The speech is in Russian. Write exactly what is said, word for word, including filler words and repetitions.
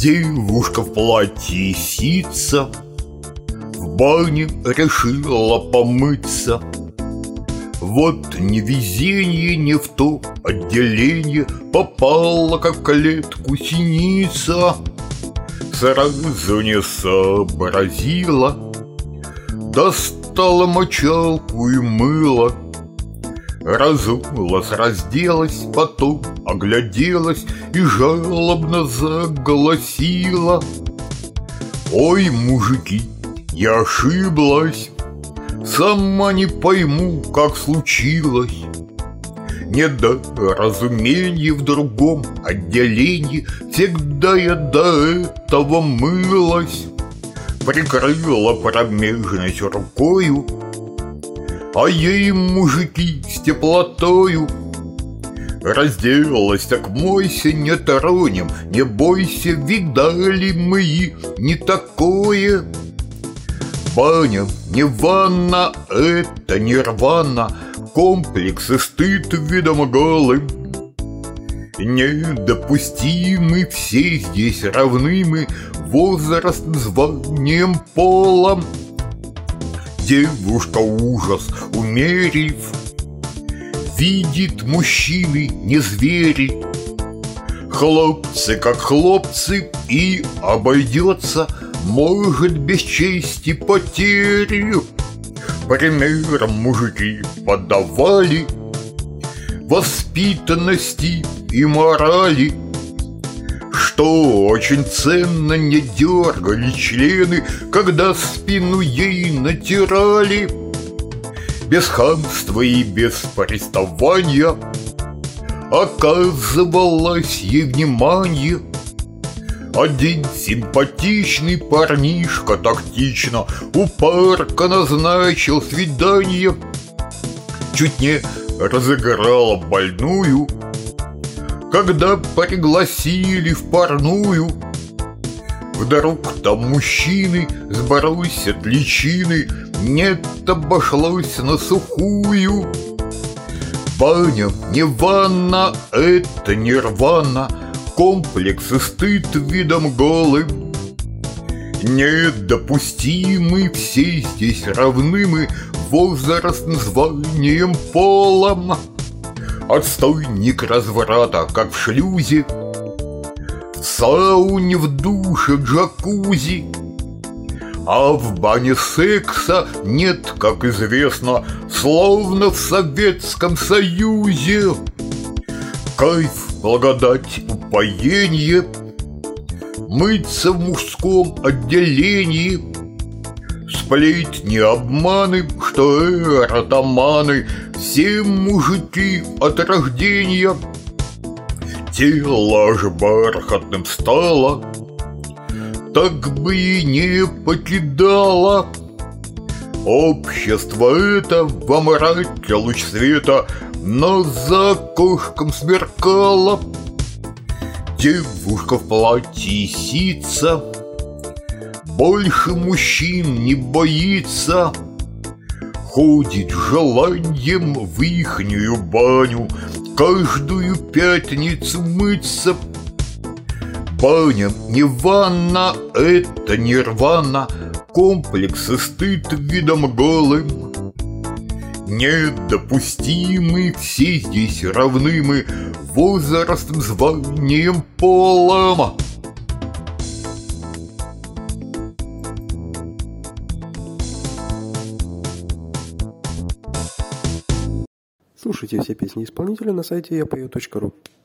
Девушка в платье сица в бане решила помыться. Вот невезение не в то отделение, попала, как в клетку синица. Сразу не сообразила, достала мочалку и мыло. Разулась, разделась, потом огляделась и жалобно заголосила: «Ой, мужики, я ошиблась, сама не пойму, как случилось. Недоразумение в другом отделении, всегда я до этого мылась». Прикрыла промежность рукою, а ей, мужики, с теплотою: «Разделалась, так мойся, не тронем, не бойся, видали мы и не такое. Баня не ванна, это нирвана, комплекс и стыд видом голым. Недопустимы, все здесь равны мы, возраст, званием, полом». Девушка ужас умерив, видит мужчины не звери. Хлопцы как хлопцы, и обойдется, может, без чести потерю. Примером мужики подавали воспитанности и морали, что очень ценно, не дергали члены, когда спину ей натирали. Без хамства и без приставания оказывалось ей внимание. Один симпатичный парнишка тактично у парка назначил свидание. Чуть не разыграла больную, когда пригласили в парную. Вдруг там мужчины сбросят личины, нет, обошлось на сухую. Баня не ванна, это нирвана, комплекс и стыд видом голым. Недопустимы, все здесь равны мы, возраст, званием, полом. Отстойник разврата, как в шлюзе, в сауне, в душе, в джакузи. А в бане секса нет, как известно, словно в Советском Союзе. Кайф, благодать, упоение, мыться в мужском отделении. Сплетни, обманы, что эротоманы, все мужики от рождения. Тело же бархатным стало, так бы и не покидало. Общество это во мраке луч света, но за окошком сверкало. Девушка в платье сица больше мужчин не боится. Ходит желанием в ихнюю баню каждую пятницу мыться. Баня не ванна, это нирвана, комплекс и стыд видом голым. Недопустимы, все здесь равны мы, возрастом, званием, полом. Слушайте все песни исполнителя на сайте я пою точка ру.